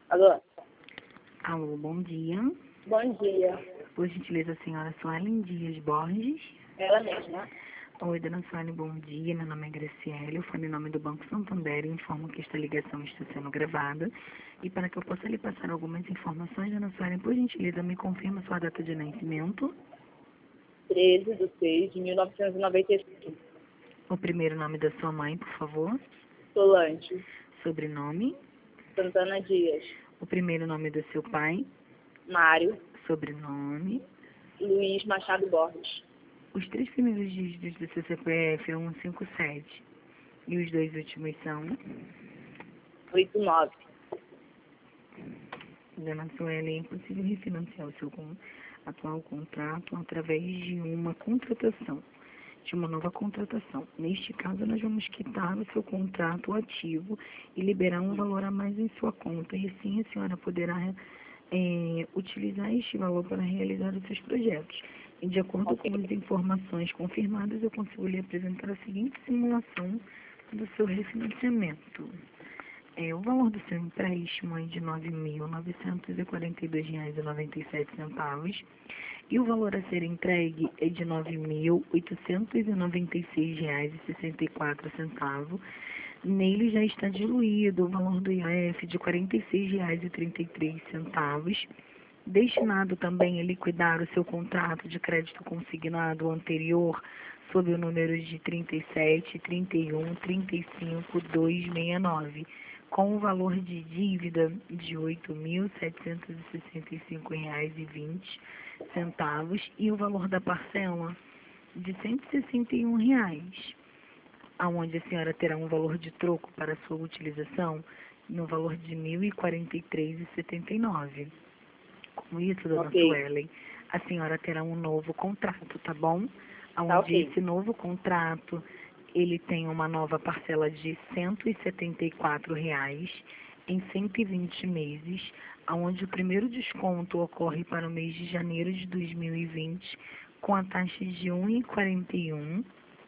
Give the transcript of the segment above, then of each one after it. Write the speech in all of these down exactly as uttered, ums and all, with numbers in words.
Alô? Alô, bom dia. Bom dia. Por gentileza, a senhora Suelen Dias Borges. Ela mesma. Oi, dona Suelen, bom dia. Meu nome é Graciele, eu falo em nome do Banco Santander e informo que esta ligação está sendo gravada. E para que eu possa lhe passar algumas informações, dona Suelen, por gentileza, me confirma sua data de nascimento, treze de seis de mil novecentos e noventa e cinco. o primeiro nome da sua mãe, por favor, Solange. sobrenome, Santana Dias. o primeiro nome do seu pai, Mário. sobrenome, Luiz Machado Borges. os três primeiros dígitos do seu C P F é cento e cinquenta e sete e os dois últimos são... oitenta e nove. Dona Suelen, é impossível refinanciar o seu con- atual contrato através de uma contratação, de uma nova contratação. Neste caso, nós vamos quitar o seu contrato ativo e liberar um valor a mais em sua conta, e assim a senhora poderá é, utilizar este valor para realizar os seus projetos. E de acordo com as informações confirmadas, eu consigo lhe apresentar a seguinte simulação do seu refinanciamento. É, o valor do seu empréstimo é de nove mil novecentos e quarenta e dois reais e noventa e sete centavos e o valor a ser entregue é de nove mil oitocentos e noventa e seis reais e sessenta e quatro centavos. Nele já está diluído o valor do I O F de quarenta e seis reais e trinta e três centavos, destinado também a liquidar o seu contrato de crédito consignado anterior sob o número de trinta e sete, trinta e um, trinta e cinco, duzentos e sessenta e nove, com o valor de dívida de oito mil setecentos e sessenta e cinco reais e vinte centavos e o valor da parcela de cento e sessenta e um reais, aonde a senhora terá um valor de troco para sua utilização no valor de mil e quarenta e três reais e setenta e nove. Com isso, dona Ok. Suelen, a senhora terá um novo contrato, tá bom? Onde Tá ok. esse novo contrato, ele tem uma nova parcela de cento e setenta e quatro reais em cento e vinte meses, onde o primeiro desconto ocorre para o mês de janeiro de dois mil e vinte, com a taxa de um vírgula quarenta e um,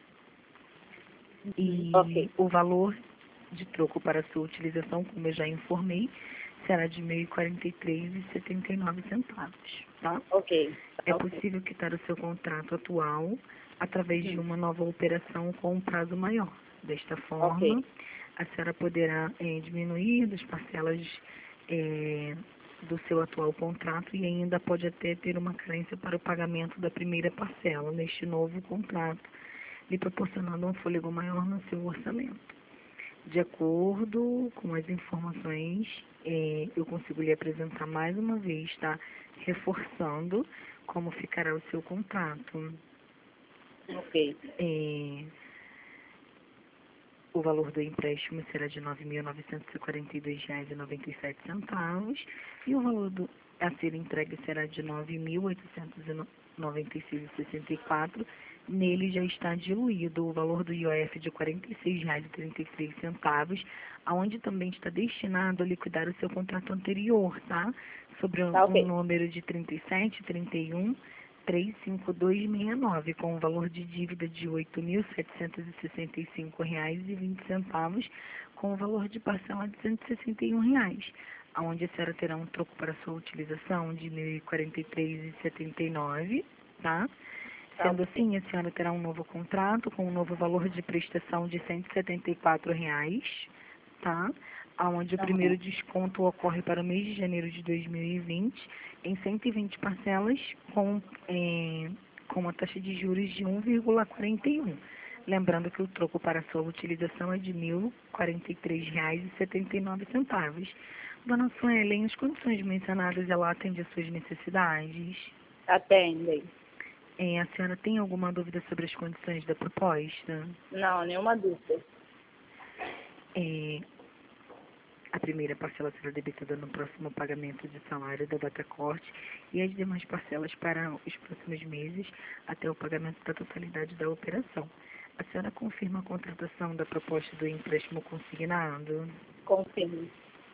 e Ok. o valor de troco para sua utilização, como eu já informei, será de mil e quarenta e três reais e setenta e nove centavos, tá? Ok. É Tá ok. possível quitar o seu contrato atual através de Hum. uma nova operação com um prazo maior. Desta forma, Ok. a senhora poderá eh, diminuir as parcelas eh, do seu atual contrato e ainda pode até ter uma carência para o pagamento da primeira parcela neste novo contrato, lhe proporcionando um fôlego maior no seu orçamento. De acordo com as informações, eh, eu consigo lhe apresentar mais uma vez, tá? Reforçando como ficará o seu contrato. Ok. Eh, o valor do empréstimo será de nove mil novecentos e quarenta e dois reais e noventa e sete centavos e o valor do, a ser entregue será de nove mil oitocentos e noventa e seis reais e sessenta e quatro. Nele já está diluído o valor do I O F de quarenta e seis reais e trinta e três centavos, aonde também está destinado a liquidar o seu contrato anterior, tá? Sobre o Tá um ok. número de trinta e sete, trinta e um, três cinco dois seis nove, com o valor de dívida de oito mil setecentos e sessenta e cinco reais e vinte centavos, com o valor de parcela de cento e sessenta e um reais, aonde a senhora terá um troco para sua utilização de mil e quarenta e três reais e setenta e nove, tá? Tá Sendo ok. assim, a senhora terá um novo contrato com um novo valor de prestação de cento e setenta e quatro reais, tá? Onde o primeiro Aham. desconto ocorre para o mês de janeiro de dois mil e vinte, em cento e vinte parcelas, com, eh, com uma taxa de juros de um vírgula quarenta e um. Lembrando que o troco para sua utilização é de mil e quarenta e três reais e setenta e nove centavos. Dona Suelen, as condições mencionadas, ela atende às suas necessidades? Atendem. Eh, a senhora tem alguma dúvida sobre as condições da proposta? Não, nenhuma dúvida. Eh, a primeira parcela será debitada no próximo pagamento de salário da data corte e as demais parcelas para os próximos meses até o pagamento da totalidade da operação. A senhora confirma a contratação da proposta do empréstimo consignado? Confirmo.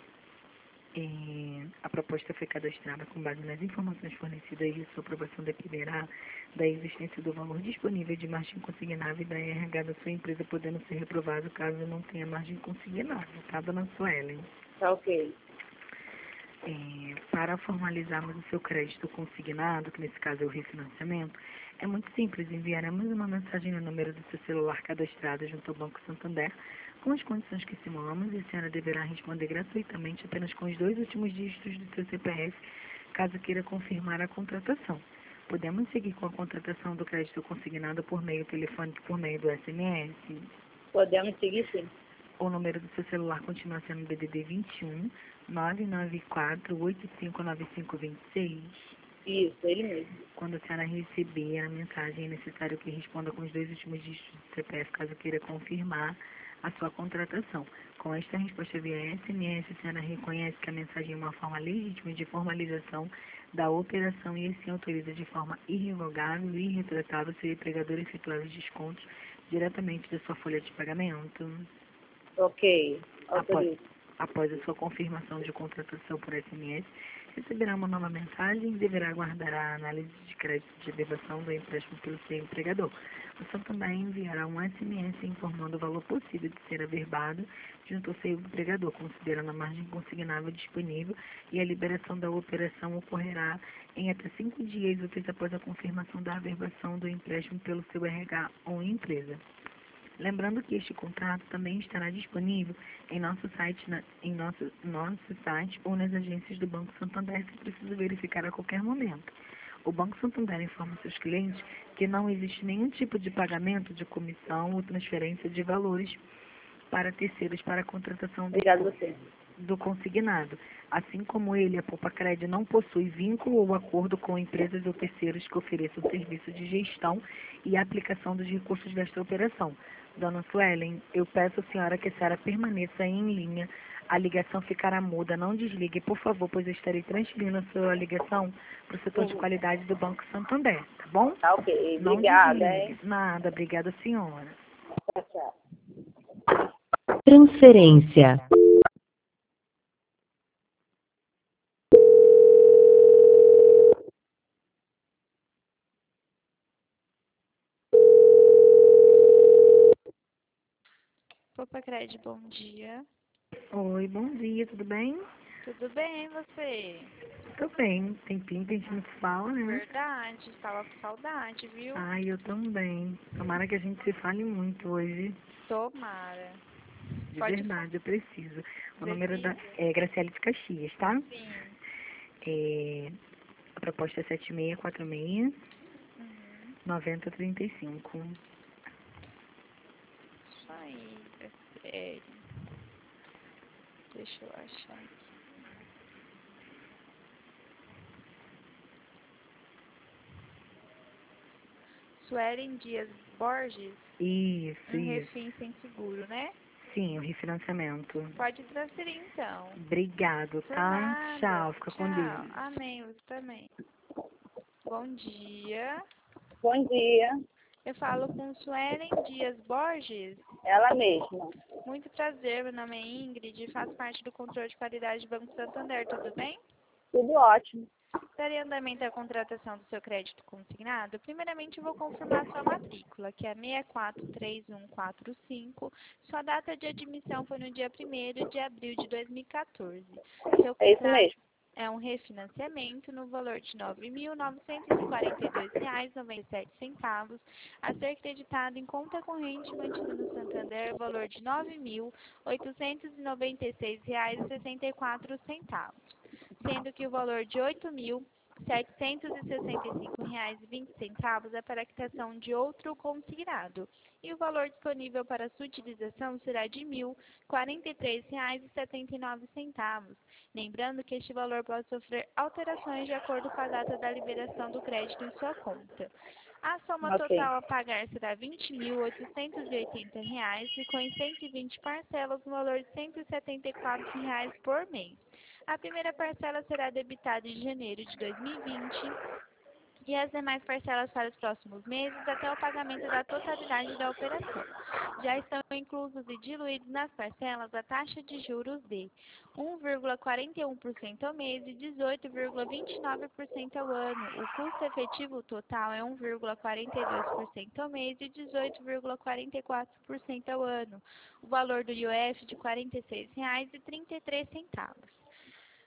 Eh, a proposta foi cadastrada com base nas informações fornecidas e sua aprovação dependerá da existência do valor disponível de margem consignável e da R H da sua empresa, podendo ser reprovado caso não tenha margem consignável, tá, dona Suelen? Tá ok. É, para formalizarmos o seu crédito consignado, que nesse caso é o refinanciamento, é muito simples. Enviaremos uma mensagem no número do seu celular cadastrado junto ao Banco Santander com as condições que simulamos e a senhora deverá responder gratuitamente apenas com os dois últimos dígitos do seu C P F, caso queira confirmar a contratação. Podemos seguir com a contratação do crédito consignado por meio telefônico, por meio do S M S. Podemos seguir, sim. O número do seu celular continua sendo D D D vinte e um, nove nove quatro, oito cinco nove cinco dois seis. Isso, ele mesmo. Quando a senhora receber a mensagem, é necessário que responda com os dois últimos dígitos do C P F, caso queira confirmar a sua contratação. Com esta resposta via S M S, a senhora reconhece que a mensagem é uma forma legítima de formalização da operação e assim autoriza de forma irrevogável e irretratável seu empregador efetuar os descontos diretamente da sua folha de pagamento. Ok. Após, Autorizo. após a sua confirmação de contratação por S M S, receberá uma nova mensagem e deverá aguardar a análise de crédito de elevação do empréstimo pelo seu empregador. O Santander enviará um S M S informando o valor possível de ser averbado junto ao seu empregador, considerando a margem consignável disponível, e a liberação da operação ocorrerá em até cinco dias úteis após a confirmação da averbação do empréstimo pelo seu R H ou empresa. Lembrando que este contrato também estará disponível em nosso site, na, em nosso, nosso site ou nas agências do Banco Santander, se precisa verificar a qualquer momento. O Banco Santander informa seus clientes que não existe nenhum tipo de pagamento de comissão ou transferência de valores para terceiros para a contratação do, Obrigado a você. do consignado. Assim como ele, a Poupa-Cred não possui vínculo ou acordo com empresas ou terceiros que ofereçam serviço de gestão e aplicação dos recursos desta operação. Dona Suelen, eu peço à senhora que a senhora permaneça em linha. A ligação ficará muda. Não desligue, por favor, pois eu estarei transferindo a sua ligação para o setor de Uhum. qualidade do Banco Santander, tá bom? Tá ok. Não Obrigada, desligue. hein? Nada, obrigada, senhora. Tchau, tchau. Transferência. Poupa-Cred, bom dia. Oi, bom dia, tudo bem? Tudo bem, e você? Tô bem, tempinho que a gente não se fala, né? Verdade, estava com saudade, viu? Ai, eu também. Tomara que a gente se fale muito hoje. Tomara. De Pode verdade, eu preciso. O número da, Precisa? é Graciele de Caxias, tá? Sim. É, a proposta é sete seis quatro seis, Uhum. nove zero três cinco. Isso aí, Graciele. Deixa eu achar aqui. Suelen Dias Borges, Isso, um isso. refém sem seguro, né? Sim, o refinanciamento. Pode transferir então. Obrigado, Por tá? nada. Tchau, fica com Tchau. Deus. Amém, você também. Bom dia. Bom dia. Eu falo com Suelen Dias Borges. Ela mesma. Muito prazer, meu nome é Ingrid e faço parte do controle de qualidade do Banco Santander, tudo bem? Tudo ótimo. Daria andamento à contratação do seu crédito consignado? Primeiramente, eu vou confirmar sua matrícula, que é seis quatro três um quatro cinco. Sua data de admissão foi no dia primeiro de abril de dois mil e quatorze. Seu É isso contrato mesmo. é um refinanciamento no valor de nove mil novecentos e quarenta e dois reais e noventa e sete centavos, a ser creditado em conta corrente mantida no Santander, valor de nove mil oitocentos e noventa e seis reais e sessenta e quatro centavos, sendo que o valor de oito mil setecentos e sessenta e cinco reais e vinte centavos é para a quitação de outro consignado, e o valor disponível para sua utilização será de mil quarenta e três reais e setenta e nove centavos. Lembrando que este valor pode sofrer alterações de acordo com a data da liberação do crédito em sua conta. A soma Ok. total a pagar será vinte mil oitocentos e oitenta reais e com cento e vinte parcelas no valor de cento e setenta e quatro reais por mês. A primeira parcela será debitada em janeiro de dois mil e vinte e as demais parcelas para os próximos meses até o pagamento da totalidade da operação. Já estão inclusos e diluídos nas parcelas a taxa de juros de um vírgula quarenta e um por cento ao mês e dezoito vírgula vinte e nove por cento ao ano. O custo efetivo total é um vírgula quarenta e dois por cento ao mês e dezoito vírgula quarenta e quatro por cento ao ano. O valor do I O F de quarenta e seis reais e trinta e três centavos.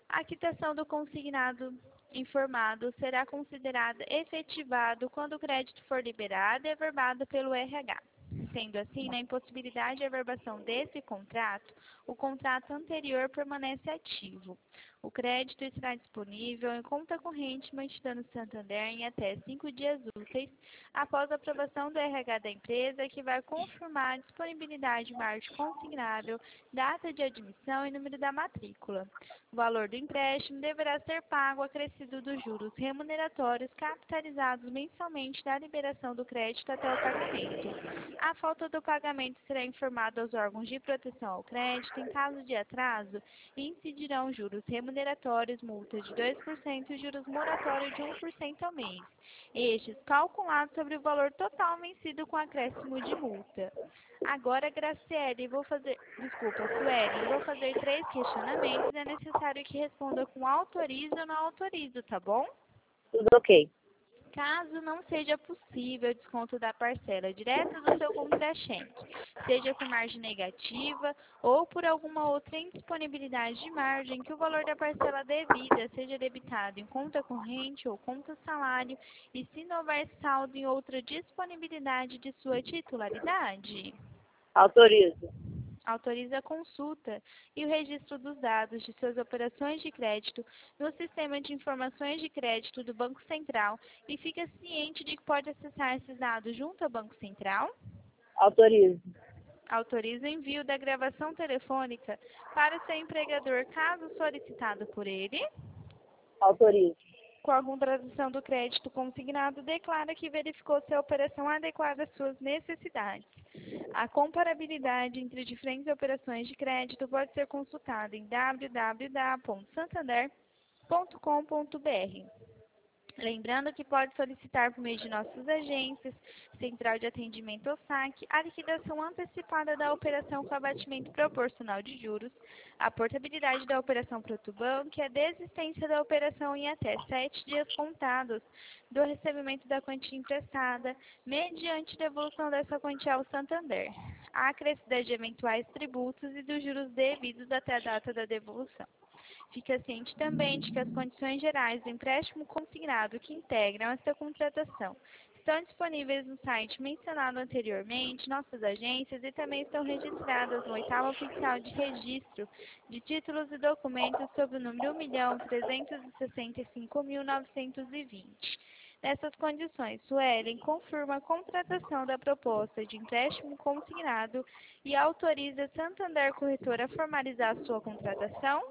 A quitação do consignado informado será considerada efetivado quando o crédito for liberado e averbado pelo R H. Sendo assim, na impossibilidade de averbação desse contrato, o contrato anterior permanece ativo. O crédito estará disponível em conta corrente mantida no Santander em até cinco dias úteis após a aprovação do R H da empresa, que vai confirmar a disponibilidade margem consignável, data de admissão e número da matrícula. O valor do empréstimo deverá ser pago acrescido dos juros remuneratórios capitalizados mensalmente da liberação do crédito até o pagamento. A falta do pagamento será informada aos órgãos de proteção ao crédito. Em caso de atraso, incidirão juros remuneratórios, multa de dois por cento e juros moratórios de um por cento ao mês. Estes calculados sobre o valor total vencido com acréscimo de multa. Agora, Graciele, vou fazer, desculpa, Sueli, vou fazer três questionamentos. É necessário que responda com autorizo ou não autorizo, tá bom? Tudo ok. Caso não seja possível o desconto da parcela direta do seu contra-cheque, seja por margem negativa ou por alguma outra indisponibilidade de margem, que o valor da parcela devida seja debitado em conta corrente ou conta salário e se não houver saldo em outra disponibilidade de sua titularidade. Autorizo. Autoriza a consulta e o registro dos dados de suas operações de crédito no Sistema de Informações de Crédito do Banco Central e fica ciente de que pode acessar esses dados junto ao Banco Central? Autorizo. Autoriza o envio da gravação telefônica para o seu empregador, caso solicitado por ele? Autorizo. Com a contratação do crédito consignado, declara que verificou se a operação adequada às suas necessidades. A comparabilidade entre diferentes operações de crédito pode ser consultada em w w w ponto santander ponto com ponto b r. Lembrando que pode solicitar por meio de nossas agências, Central de Atendimento ou saque, a liquidação antecipada da operação com abatimento proporcional de juros, a portabilidade da operação para outro banco e a desistência da operação em até sete dias contados do recebimento da quantia emprestada, mediante devolução dessa quantia ao Santander, a acrescida de eventuais tributos e dos juros devidos até a data da devolução. Fica ciente também de que as condições gerais do empréstimo consignado que integram esta contratação estão disponíveis no site mencionado anteriormente, nossas agências, e também estão registradas no oitavo oficial de registro de títulos e documentos sob o número um milhão trezentos e sessenta e cinco mil novecentos e vinte. Nessas condições, Suelen confirma a contratação da proposta de empréstimo consignado e autoriza Santander Corretora a formalizar sua contratação?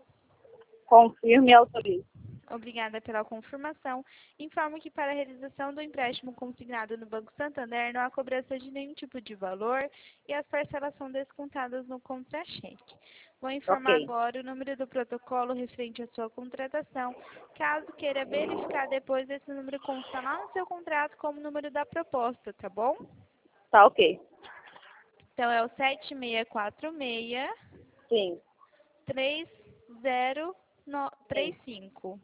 Confirmo e autorizo. Obrigada pela confirmação. Informo que para a realização do empréstimo consignado no Banco Santander não há cobrança de nenhum tipo de valor e as parcelas são descontadas no contra-cheque. Vou informar Ok. agora o número do protocolo referente à sua contratação. Caso queira verificar depois, esse número consta lá no seu contrato como número da proposta, tá bom? Tá ok. Então é o sete seis quatro seis, Sim. três zero três cinco.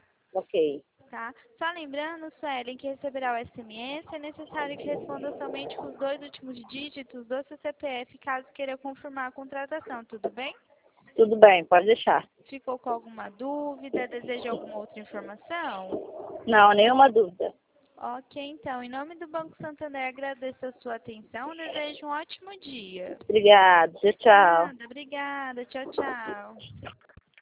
Ok. Tá? Só lembrando, Suelen, que receberá o S M S, é necessário que responda somente com os dois últimos dígitos do seu C P F, caso queira confirmar a contratação, tudo bem? Tudo bem, pode deixar. Ficou com alguma dúvida? Deseja alguma outra informação? Não, nenhuma dúvida. Ok, então, em nome do Banco Santander, agradeço a sua atenção, desejo um ótimo dia. Obrigada. Tchau, tchau. Nada, obrigada, tchau, tchau.